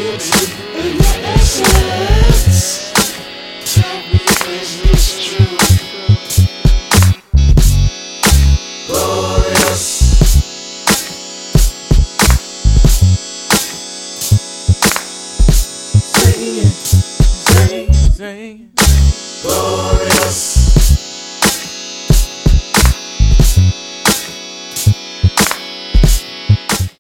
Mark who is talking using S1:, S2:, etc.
S1: in your essence. Tell me, is this true? Glorious. Sing it, sing, sing.